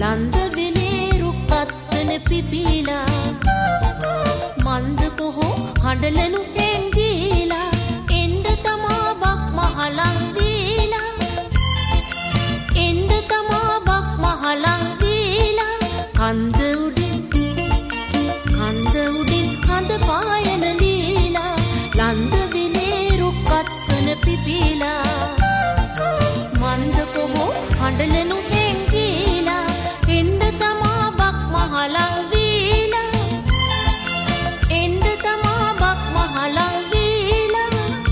ලන්ද විලේ රුක්කත්තන පිපිලා මන්ද කොහො හඬලනු හැංගීලා එන්න තමා බක් මහලන් දීලා එන්න තමා බක් මහලන් දීලා කන්ද උඩින් හඳ පායන ලීලා ලන්ද විලේ රුක්කත්තන පිපිලා මන්ද කොහො හඬලනු හැංගීලා එන්න තමා බක් මහලන් දීලා එන්න තමා බක් මහලන් දීලා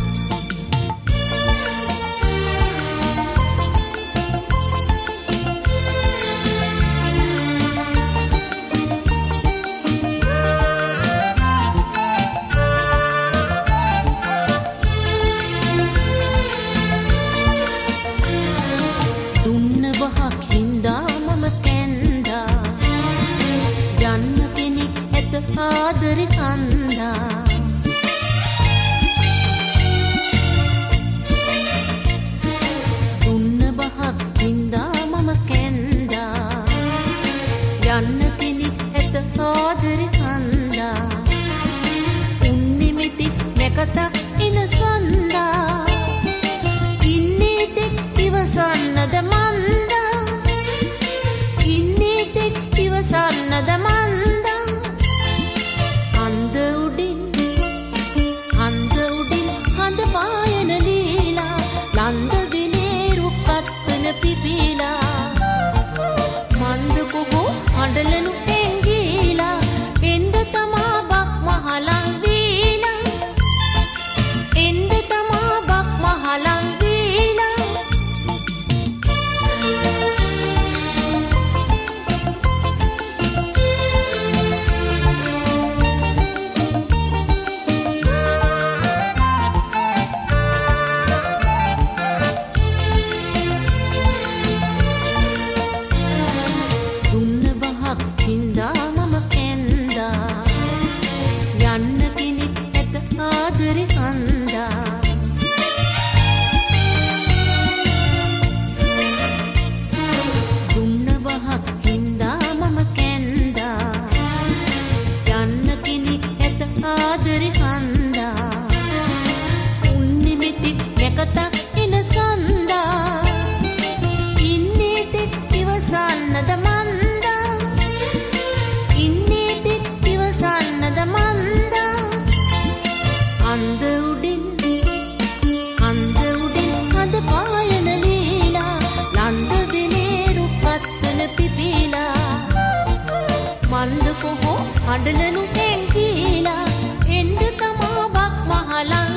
දුන්න බහක් හින්දා මම කැන්දා යන්න කෙනෙක් ඇත ආදරේ කන්දා දුන්න බහක් හින්දා මම කැන්දා යන්න කෙනෙක් ඇත ආදරේ කන්දා උන්නිමිති නැකතක් ඉන සන්දා ඉන්නේ තෙක් ඉවසන්නද මන්දා ඉන්නේ තෙක් ඉවසන්නද මන්දා හඳ උඩින් හඳ පායන ලීලා ලන්ද විලේ රුක්කත්තන පිපිලා මන්ද කොහො හඬලනු හැංගීලා එන්න තමා බක් මහලන් දීලා එන්න තමා බක් මහලන් දීලා දුන්න බහක් හින්දා මම කැන්දා යන්න කෙනෙක් ඇත ආදරේ කන්දා දුන්න බහක් හින්දා මම කැන්දා යන්න කෙනෙක් ඇත ආදරේ කන්දා උන්නිමිති නැකතක් එන සන්දා ඉන්නේ තෙක් ඉවසන්නද මන්දා ඉන්නේ තෙක් ඉවසන්නද මන්දා හඳ උඩින් හඳ පායන ලීලා ලන්ද විලේ රුක්කත්තන පිපිලා මන්ද කොහො හඬලනු හැංගීලා එන්න තමා බක් මහලන්